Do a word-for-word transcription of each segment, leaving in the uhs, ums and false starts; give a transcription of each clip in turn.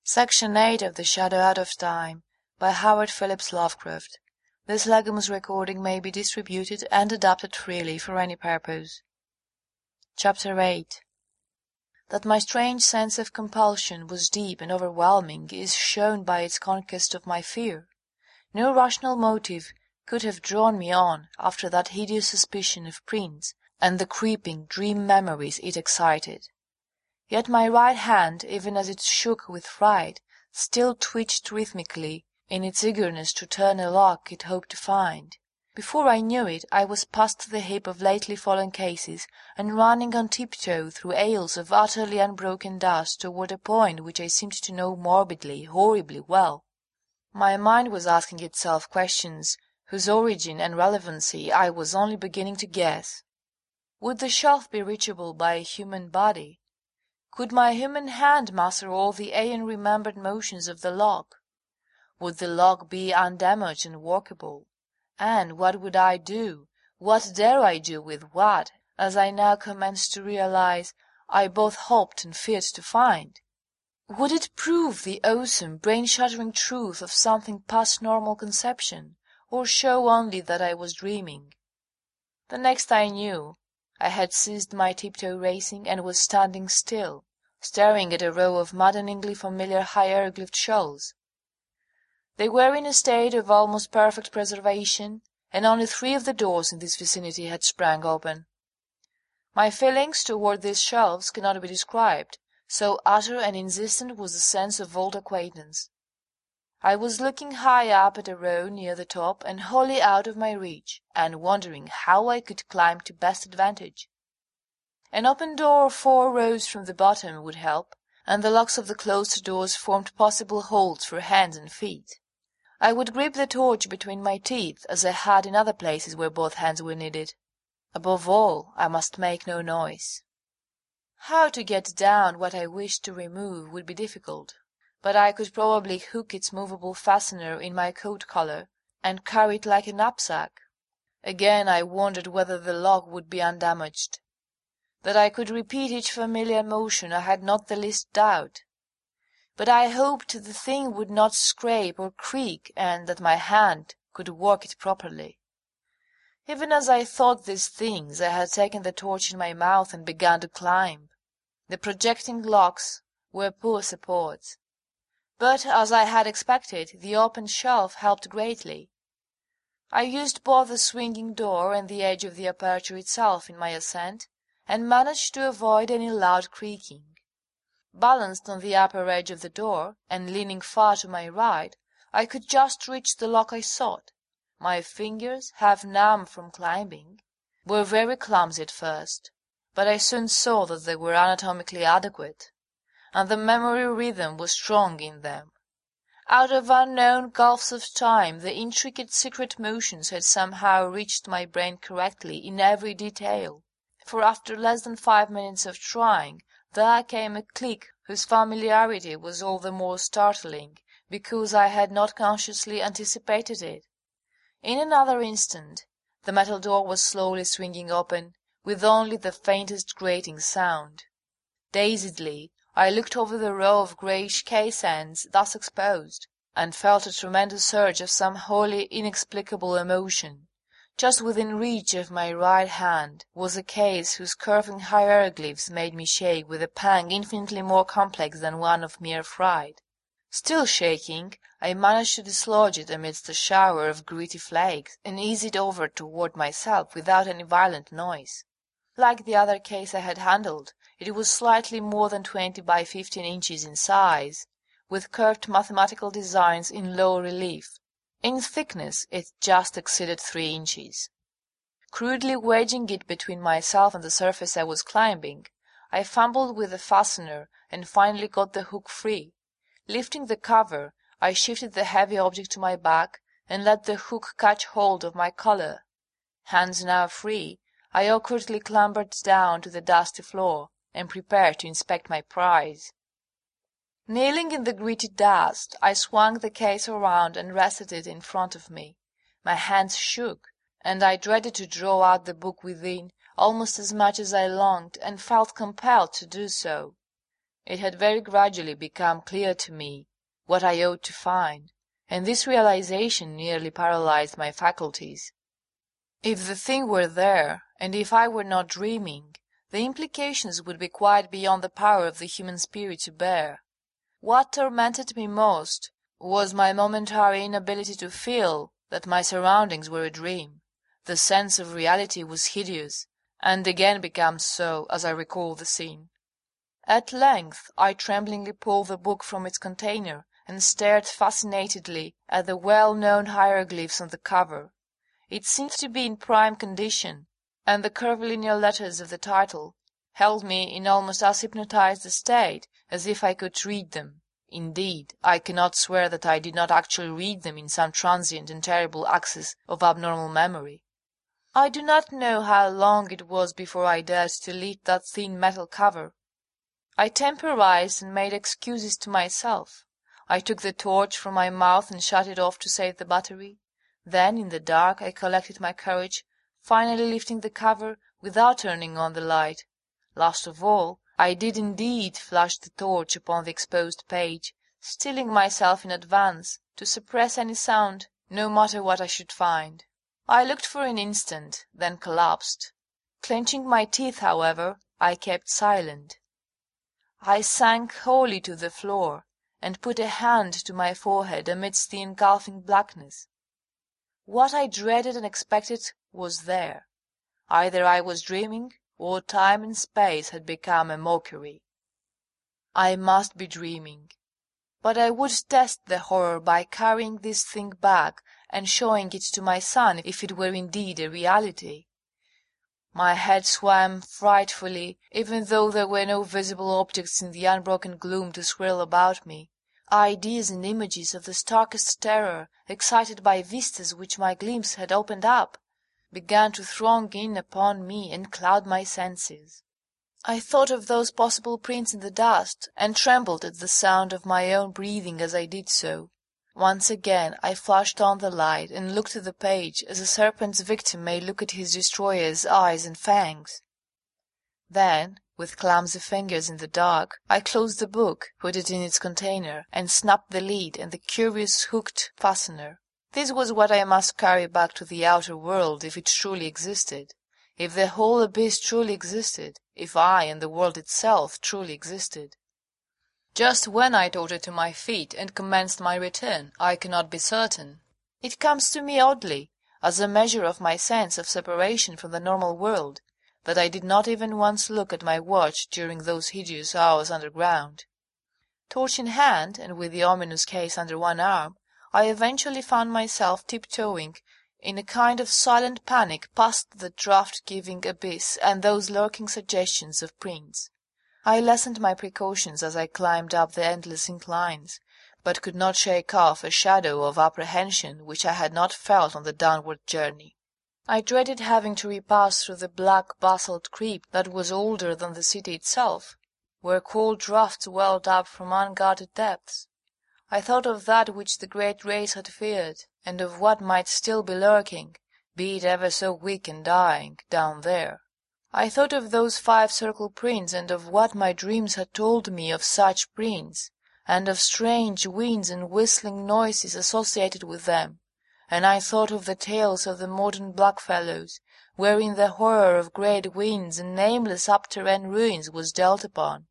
Section eight of The Shadow Out of Time by Howard Phillips Lovecraft. This Legumus recording may be distributed and adapted freely for any purpose. Chapter eight. That my strange sense of compulsion was deep and overwhelming is shown by its conquest of my fear. No rational motive could have drawn me on after that hideous suspicion of prints and the creeping dream memories it excited. Yet my right hand, even as it shook with fright, still twitched rhythmically in its eagerness to turn a lock it hoped to find. Before I knew it, I was past the heap of lately fallen cases, and running on tiptoe through aisles of utterly unbroken dust toward a point which I seemed to know morbidly, horribly well. My mind was asking itself questions whose origin and relevancy I was only beginning to guess. Would the shelf be reachable by a human body? Could my human hand master all the aeon-remembered motions of the lock? Would the lock be undamaged and workable? And what would I do, what dare I do with what, as I now commenced to realize, I both hoped and feared to find? Would it prove the awesome, brain-shattering truth of something past normal conception, or show only that I was dreaming? The next I knew, I had ceased my tiptoe racing and was standing still, staring at a row of maddeningly familiar hieroglyphed shells. They were in a state of almost perfect preservation, and only three of the doors in this vicinity had sprung open. My feelings toward these shelves cannot be described, so utter and insistent was the sense of old acquaintance. I was looking high up at a row near the top and wholly out of my reach, and wondering how I could climb to best advantage. An open door four rows from the bottom would help, and the locks of the closed doors formed possible holds for hands and feet. I would grip the torch between my teeth, as I had in other places where both hands were needed. Above all, I must make no noise. How to get down what I wished to remove would be difficult, but I could probably hook its movable fastener in my coat collar, and carry it like a knapsack. Again I wondered whether the lock would be undamaged. That I could repeat each familiar motion I had not the least doubt. But I hoped the thing would not scrape or creak, and that my hand could work it properly. Even as I thought these things, I had taken the torch in my mouth and begun to climb. The projecting locks were poor supports. But, as I had expected, the open shelf helped greatly. I used both the swinging door and the edge of the aperture itself in my ascent, and managed to avoid any loud creaking. Balanced on the upper edge of the door, and leaning far to my right, I could just reach the lock I sought. My fingers, half numb from climbing, were very clumsy at first, but I soon saw that they were anatomically adequate, and the memory rhythm was strong in them. Out of unknown gulfs of time the intricate secret motions had somehow reached my brain correctly in every detail, for after less than five minutes of trying, there came a click whose familiarity was all the more startling, because I had not consciously anticipated it. In another instant, the metal door was slowly swinging open, with only the faintest grating sound. Dazedly, I looked over the row of greyish case ends thus exposed, and felt a tremendous surge of some wholly inexplicable emotion. Just within reach of my right hand was a case whose curving hieroglyphs made me shake with a pang infinitely more complex than one of mere fright. Still shaking, I managed to dislodge it amidst a shower of gritty flakes, and ease it over toward myself without any violent noise. Like the other case I had handled, it was slightly more than twenty by fifteen inches in size, with curved mathematical designs in low relief. In thickness it just exceeded three inches. Crudely wedging it between myself and the surface I was climbing, I fumbled with the fastener and finally got the hook free. Lifting the cover, I shifted the heavy object to my back and let the hook catch hold of my collar. Hands now free, I awkwardly clambered down to the dusty floor, and prepared to inspect my prize. Kneeling in the gritty dust, I swung the case around and rested it in front of me. My hands shook, and I dreaded to draw out the book within, almost as much as I longed and felt compelled to do so. It had very gradually become clear to me what I ought to find, and this realization nearly paralyzed my faculties. If the thing were there, and if I were not dreaming, the implications would be quite beyond the power of the human spirit to bear. What tormented me most was my momentary inability to feel that my surroundings were a dream. The sense of reality was hideous, and again becomes so as I recall the scene. At length I tremblingly pulled the book from its container, and stared fascinatedly at the well-known hieroglyphs on the cover. It seemed to be in prime condition, and the curvilinear letters of the title held me in almost as hypnotized a state as if I could read them. Indeed, I cannot swear that I did not actually read them in some transient and terrible access of abnormal memory. I do not know how long it was before I dared to lift that thin metal cover. I temporized and made excuses to myself. I took the torch from my mouth and shut it off to save the battery. Then, in the dark, I collected my courage, finally lifting the cover without turning on the light. Last of all, I did indeed flash the torch upon the exposed page, steeling myself in advance to suppress any sound, no matter what I should find. I looked for an instant, then collapsed. Clenching my teeth, however, I kept silent. I sank wholly to the floor, and put a hand to my forehead amidst the engulfing blackness. What I dreaded and expected was there. Either I was dreaming, or time and space had become a mockery. I must be dreaming. But I would test the horror by carrying this thing back and showing it to my son if it were indeed a reality. My head swam frightfully, even though there were no visible objects in the unbroken gloom to swirl about me. Ideas and images of the starkest terror, excited by vistas which my glimpse had opened up, began to throng in upon me and cloud my senses. I thought of those possible prints in the dust, and trembled at the sound of my own breathing as I did so. Once again I flashed on the light and looked at the page as a serpent's victim may look at his destroyer's eyes and fangs. Then, with clumsy fingers in the dark, I closed the book, put it in its container, and snapped the lid and the curious hooked fastener. This was what I must carry back to the outer world if it truly existed, if the whole abyss truly existed, if I and the world itself truly existed. Just when I tottered to my feet and commenced my return, I cannot be certain. It comes to me oddly, as a measure of my sense of separation from the normal world, that I did not even once look at my watch during those hideous hours underground. Torch in hand, and with the ominous case under one arm, I eventually found myself tiptoeing in a kind of silent panic past the draught-giving abyss and those lurking suggestions of prints. I lessened my precautions as I climbed up the endless inclines, but could not shake off a shadow of apprehension which I had not felt on the downward journey. I dreaded having to repass through the black basalt crypt that was older than the city itself, where cold draughts welled up from unguarded depths. I thought of that which the great race had feared, and of what might still be lurking, be it ever so weak and dying, down there. I thought of those five circle prints, and of what my dreams had told me of such prints, and of strange winds and whistling noises associated with them, and I thought of the tales of the modern blackfellows, wherein the horror of great winds and nameless subterranean ruins was dwelt upon.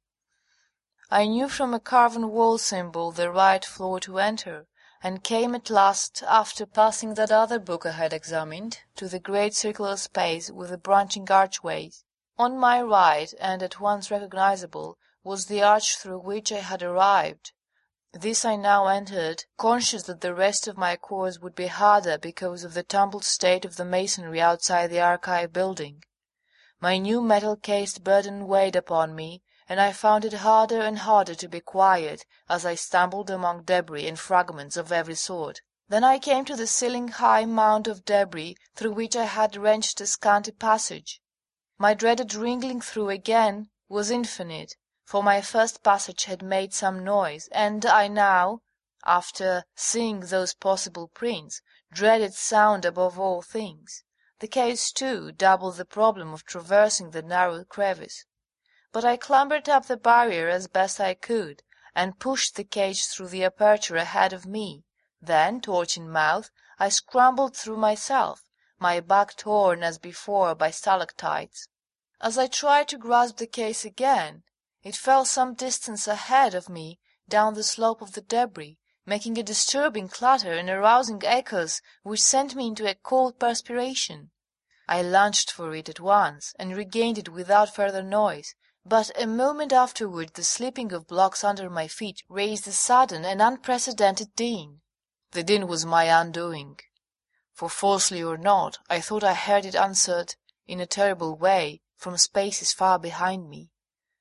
I knew from a carven wall symbol the right floor to enter, and came at last, after passing that other book I had examined, to the great circular space with the branching archways. On my right, and at once recognizable, was the arch through which I had arrived. This I now entered, conscious that the rest of my course would be harder because of the tumbled state of the masonry outside the archive building. My new metal-cased burden weighed upon me, and I found it harder and harder to be quiet as I stumbled among debris and fragments of every sort. Then I came to the ceiling-high mound of debris through which I had wrenched a scanty passage. My dreaded wriggling through again was infinite, for my first passage had made some noise, and I now, after seeing those possible prints, dreaded sound above all things. The case, too, doubled the problem of traversing the narrow crevice. but I clambered up the barrier as best I could, and pushed the cage through the aperture ahead of me. Then, torch in mouth, I scrambled through myself, my back torn as before by stalactites. As I tried to grasp the case again, it fell some distance ahead of me down the slope of the debris, making a disturbing clatter and arousing echoes which sent me into a cold perspiration. I lunged for it at once, and regained it without further noise, but a moment afterward the slipping of blocks under my feet raised a sudden and unprecedented din. The din was my undoing, for falsely or not, I thought I heard it answered in a terrible way from spaces far behind me.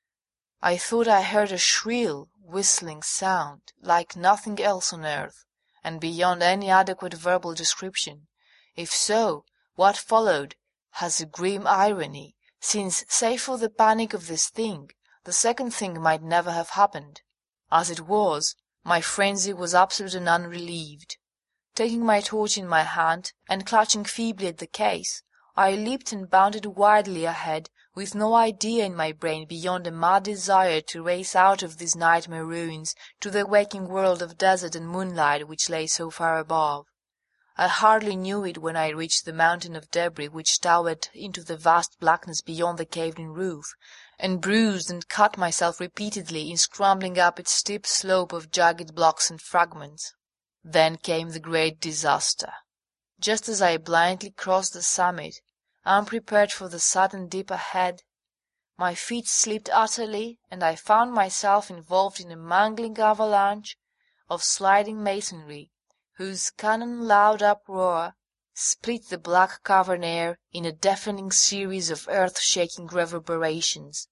I thought I heard a shrill, whistling sound, like nothing else on earth, and beyond any adequate verbal description. If so, what followed has a grim irony, since, save for the panic of this thing, the second thing might never have happened. As it was, my frenzy was absolute and unrelieved. Taking my torch in my hand, and clutching feebly at the case, I leaped and bounded wildly ahead, with no idea in my brain beyond a mad desire to race out of these nightmare ruins to the waking world of desert and moonlight which lay so far above. I hardly knew it when I reached the mountain of debris which towered into the vast blackness beyond the caved-in roof, and bruised and cut myself repeatedly in scrambling up its steep slope of jagged blocks and fragments. Then came the great disaster. Just as I blindly crossed the summit, unprepared for the sudden dip ahead, my feet slipped utterly, and I found myself involved in a mangling avalanche of sliding masonry, whose cannon loud uproar split the black cavern air in a deafening series of earth-shaking reverberations.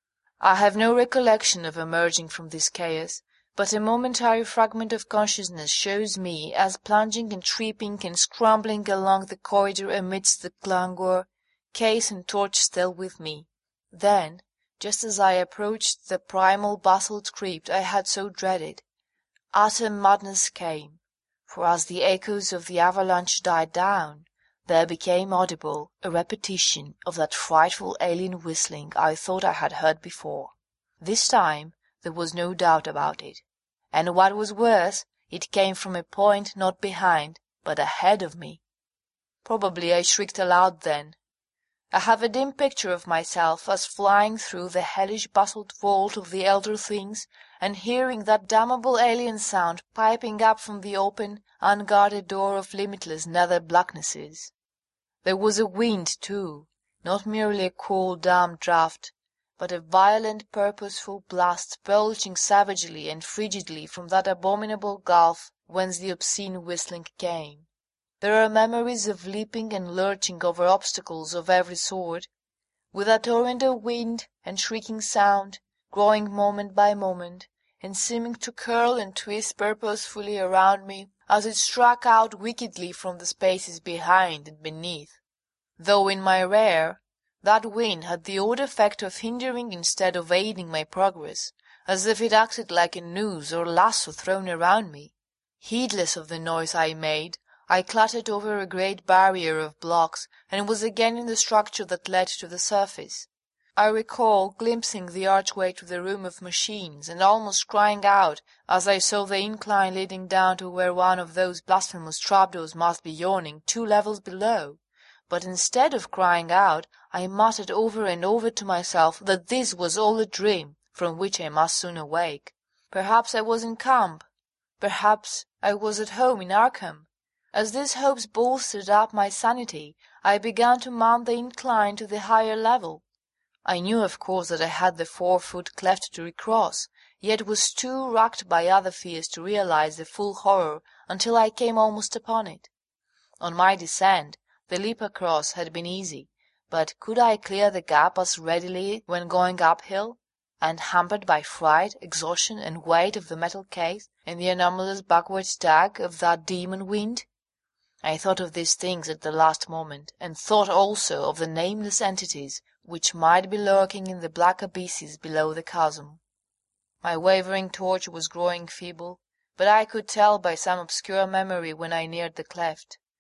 I have no recollection of emerging from this chaos, but a momentary fragment of consciousness shows me as plunging and tripping and scrambling along the corridor amidst the clangor, case and torch still with me. Then, just as I approached the primal basalt crypt I had so dreaded, utter madness came, for as the echoes of the avalanche died down, there became audible a repetition of that frightful alien whistling I thought I had heard before. This time there was no doubt about it, and what was worse, it came from a point not behind, but ahead of me. Probably I shrieked aloud then. I have a dim picture of myself as flying through the hellish basalt vault of the elder things, and hearing that damnable alien sound piping up from the open, unguarded door of limitless nether blacknesses. There was a wind, too, not merely a cool, damp draught, but a violent, purposeful blast belching savagely and frigidly from that abominable gulf whence the obscene whistling came. There are memories of leaping and lurching over obstacles of every sort, with a torrent of wind and shrieking sound, growing moment by moment, and seeming to curl and twist purposefully around me as it struck out wickedly from the spaces behind and beneath. Though in my rear, that wind had the odd effect of hindering instead of aiding my progress, as if it acted like a noose or lasso thrown around me. Heedless of the noise I made, I clattered over a great barrier of blocks, and was again in the structure that led to the surface. I recall glimpsing the archway to the room of machines, and almost crying out as I saw the incline leading down to where one of those blasphemous trapdoors must be yawning two levels below. But instead of crying out, I muttered over and over to myself that this was all a dream, from which I must soon awake. Perhaps I was in camp. Perhaps I was at home in Arkham. As these hopes bolstered up my sanity, I began to mount the incline to the higher level. I knew, of course, that I had the four-foot cleft to recross, yet was too racked by other fears to realize the full horror until I came almost upon it. On my descent, the leap across had been easy, but could I clear the gap as readily when going uphill, and hampered by fright, exhaustion, and weight of the metal case, and the anomalous backward tug of that demon wind? I thought of these things at the last moment, and thought also of the nameless entities which might be lurking in the black abysses below the chasm. My wavering torch was growing feeble, but I could tell by some obscure memory when I neared the cleft.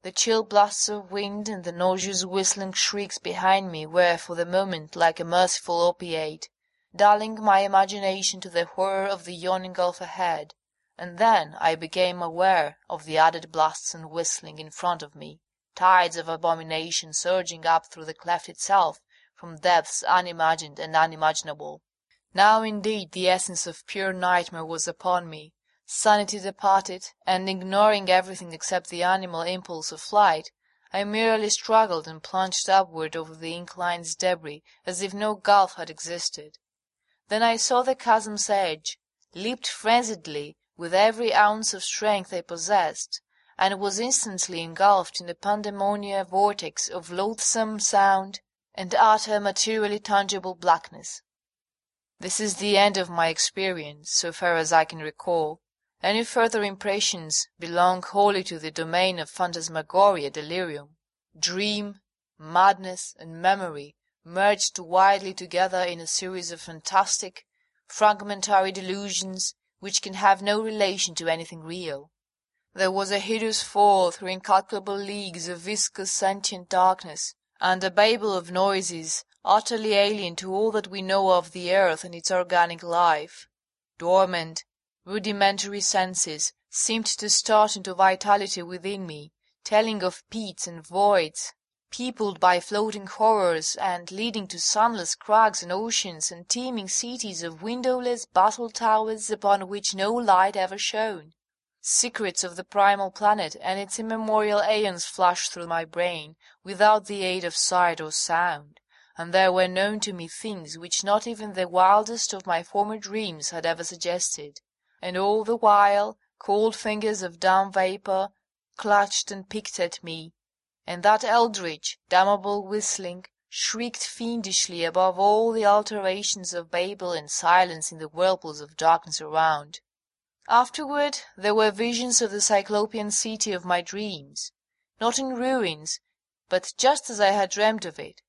The chill blasts of wind and the nauseous whistling shrieks behind me were for the moment like a merciful opiate, dulling my imagination to the horror of the yawning gulf ahead, and then I became aware of the added blasts and whistling in front of me, tides of abomination surging up through the cleft itself from depths unimagined and unimaginable. Now indeed the essence of pure nightmare was upon me. Sanity departed, and ignoring everything except the animal impulse of flight, I merely struggled and plunged upward over the incline's debris as if no gulf had existed. Then I saw the chasm's edge, leaped frenziedly with every ounce of strength I possessed, and was instantly engulfed in a pandemonium vortex of loathsome sound and utter materially tangible blackness. This is the end of my experience, so far as I can recall. Any further impressions belong wholly to the domain of phantasmagoria delirium, dream, madness, and memory merged widely together in a series of fantastic, fragmentary delusions which can have no relation to anything real. There was a hideous fall through incalculable leagues of viscous sentient darkness, and a babel of noises utterly alien to all that we know of the earth and its organic life. Dormant, rudimentary senses seemed to start into vitality within me, telling of pits and voids, peopled by floating horrors, and leading to sunless crags and oceans, and teeming cities of windowless battle towers upon which no light ever shone. Secrets of the primal planet and its immemorial aeons flashed through my brain, without the aid of sight or sound, and there were known to me things which not even the wildest of my former dreams had ever suggested. And all the while cold fingers of damp vapour clutched and picked at me, and that eldritch, damnable whistling shrieked fiendishly above all the alterations of babel and silence in the whirlpools of darkness around. Afterward there were visions of the Cyclopean city of my dreams, not in ruins, but just as I had dreamt of it.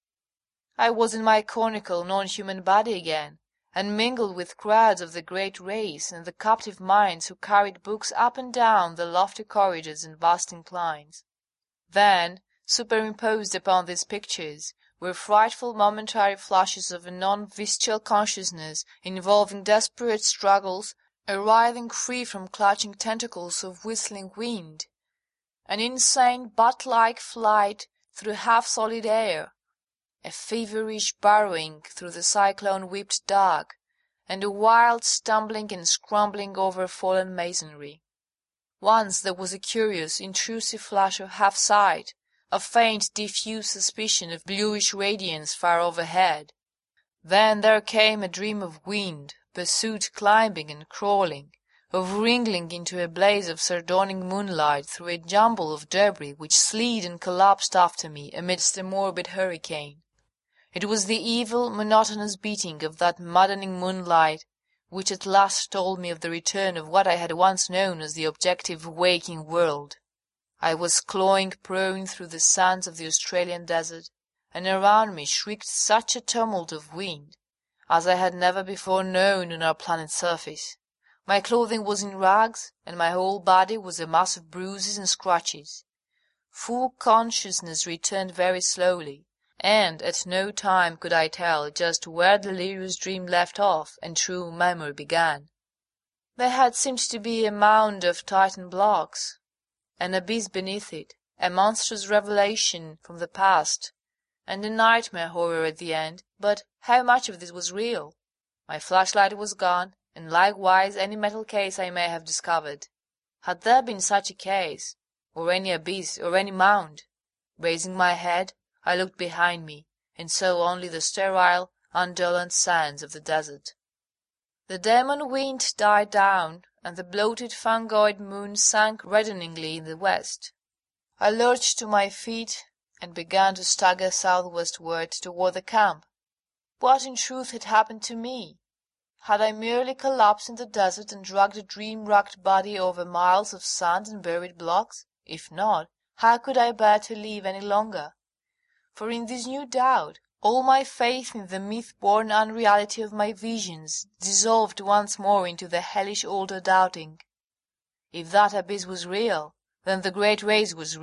I was in my conical non-human body again, and mingled with crowds of the great race and the captive minds who carried books up and down the lofty corridors and vast inclines. Then, superimposed upon these pictures, were frightful momentary flashes of a non-bestial consciousness involving desperate struggles, a writhing free from clutching tentacles of whistling wind, an insane bat-like flight through half-solid air, a feverish burrowing through the cyclone-whipped dark, and a wild stumbling and scrambling over fallen masonry. Once there was a curious, intrusive flash of half-sight, a faint, diffuse suspicion of bluish radiance far overhead. Then there came a dream of wind, pursuit climbing and crawling, of wriggling into a blaze of sardonic moonlight through a jumble of debris which slid and collapsed after me amidst a morbid hurricane. It was the evil, monotonous beating of that maddening moonlight which at last told me of the return of what I had once known as the objective waking world. I was clawing prone through the sands of the Australian desert, and around me shrieked such a tumult of wind as I had never before known on our planet's surface. My clothing was in rags, and my whole body was a mass of bruises and scratches. Full consciousness returned very slowly, and at no time could I tell just where delirious dream left off and true memory began. There had seemed to be a mound of Titan blocks, an abyss beneath it, a monstrous revelation from the past, and a nightmare horror at the end, but how much of this was real? My flashlight was gone, and likewise any metal case I may have discovered. Had there been such a case, or any abyss, or any mound? Raising my head, I looked behind me, and saw only the sterile, undolent sands of the desert. The demon wind died down, and the bloated fungoid moon sank reddeningly in the west. I lurched to my feet, and began to stagger southwestward toward the camp. What in truth had happened to me? Had I merely collapsed in the desert and dragged a dream-racked body over miles of sand and buried blocks? If not, how could I bear to live any longer? For in this new doubt, all my faith in the myth-born unreality of my visions dissolved once more into the hellish older doubting. If that abyss was real, then the great race was real,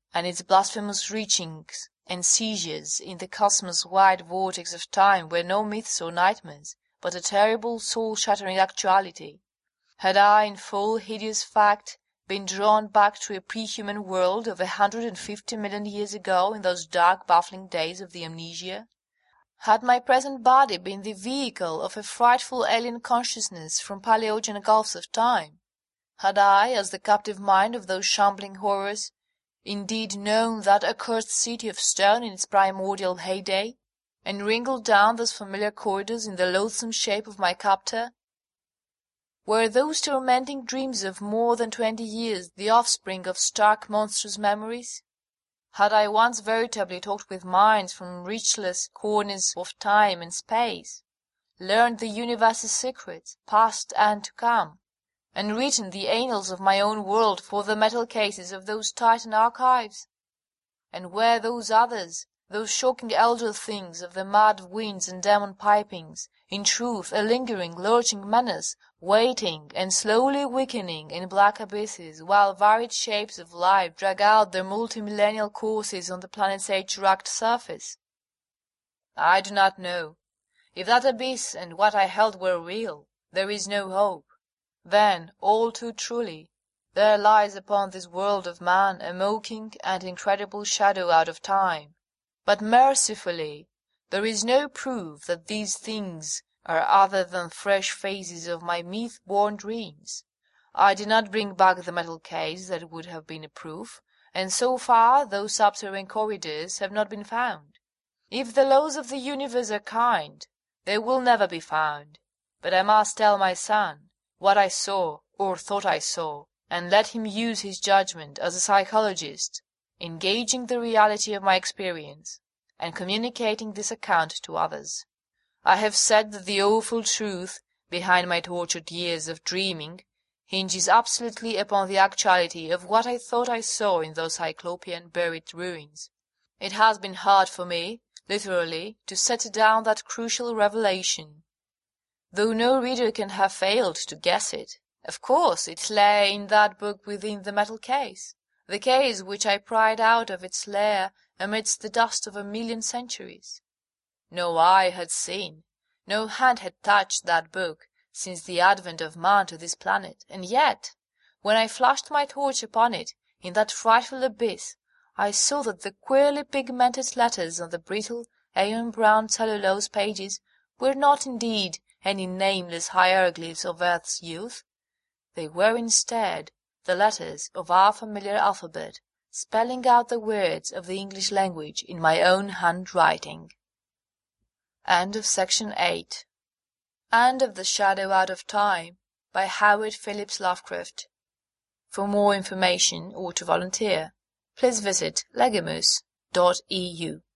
and its blasphemous reachings and seizures in the cosmos' wide vortex of time were no myths or nightmares, but a terrible soul-shattering actuality. Had I, in full hideous fact, been drawn back to a pre-human world of a hundred and fifty million years ago in those dark baffling days of the amnesia? Had my present body been the vehicle of a frightful alien consciousness from Paleogen gulfs of time? Had I, as the captive mind of those shambling horrors, indeed known that accursed city of stone in its primordial heyday, and wrinkled down those familiar corridors in the loathsome shape of my captor? Were those tormenting dreams of more than twenty years the offspring of stark monstrous memories? Had I once veritably talked with minds from reachless corners of time and space, learned the universe's secrets, past and to come, and written the annals of my own world for the metal cases of those Titan archives? And were those others, those shocking elder things of the mad winds and demon pipings, in truth a lingering, lurching menace, waiting and slowly weakening in black abysses, while varied shapes of life drag out their multi-millennial courses on the planet's age-racked surface? I do not know. If that abyss and what I held were real, there is no hope. Then, all too truly, there lies upon this world of man a mocking and incredible shadow out of time. But mercifully, there is no proof that these things are other than fresh phases of my myth-born dreams. I did not bring back the metal case that would have been a proof, and so far those subterranean corridors have not been found. If the laws of the universe are kind, they will never be found. But I must tell my son what I saw, or thought I saw, and let him use his judgment as a psychologist, engaging the reality of my experience, and communicating this account to others. I have said that the awful truth behind my tortured years of dreaming hinges absolutely upon the actuality of what I thought I saw in those Cyclopean buried ruins. It has been hard for me, literally, to set down that crucial revelation, though no reader can have failed to guess it. Of course, it lay in that book within the metal case, the case which I pried out of its lair amidst the dust of a million centuries. No eye had seen, no hand had touched that book since the advent of man to this planet, and yet, when I flashed my torch upon it in that frightful abyss, I saw that the queerly pigmented letters on the brittle, aeon-brown cellulose pages were not indeed any nameless hieroglyphs of Earth's youth. They were instead the letters of our familiar alphabet, spelling out the words of the English language in my own handwriting. End of section eight. End of The Shadow Out of Time by Howard Phillips Lovecraft. For more information or to volunteer, please visit legamus dot e u.